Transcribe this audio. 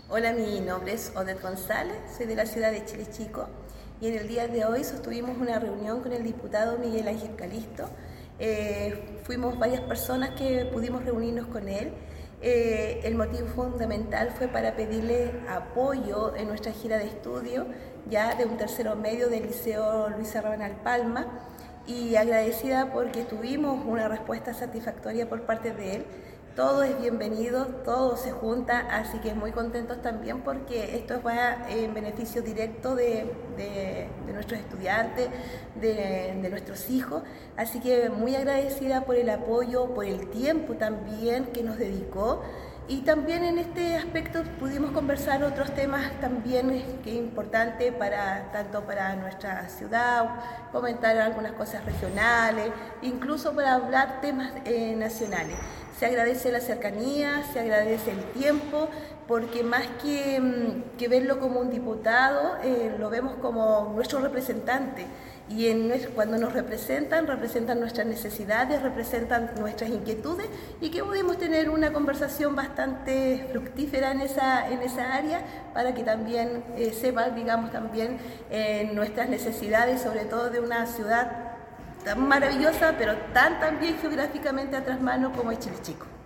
Hola, mi nombre es Odette González, soy de la ciudad de Chile Chico y en el día de hoy sostuvimos una reunión con el diputado Miguel Ángel Calisto. Fuimos varias personas que pudimos reunirnos con él. El motivo fundamental fue para pedirle apoyo en nuestra gira de estudio ya de un tercero medio del Liceo Luis Rabanal Palma, y agradecida porque tuvimos una respuesta satisfactoria por parte de él. Todo es bienvenido, todo se junta, así que muy contentos también porque esto va en beneficio directo de nuestros estudiantes, de nuestros hijos, así que muy agradecida por el apoyo, por el tiempo también que nos dedicó. Y también en este aspecto pudimos conversar otros temas también que es importante tanto para nuestra ciudad, comentar algunas cosas regionales, incluso para hablar temas nacionales. Se agradece la cercanía, se agradece el tiempo, porque más que verlo como un diputado, lo vemos como nuestro representante. Y cuando nos representan nuestras necesidades, representan nuestras inquietudes, y que pudimos tener una conversación bastante fructífera en esa área, para que también sepan, digamos, también nuestras necesidades, sobre todo de una ciudad tan maravillosa, pero tan también geográficamente a trasmano como es Chile Chico.